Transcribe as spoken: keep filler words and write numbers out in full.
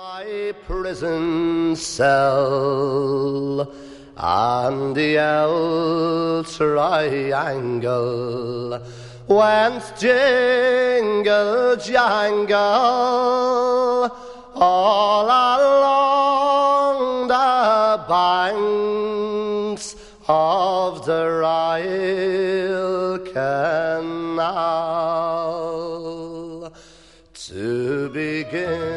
my prison cell on the old triangle went jingle jangle all along the banks of the Ryle Canal. To begin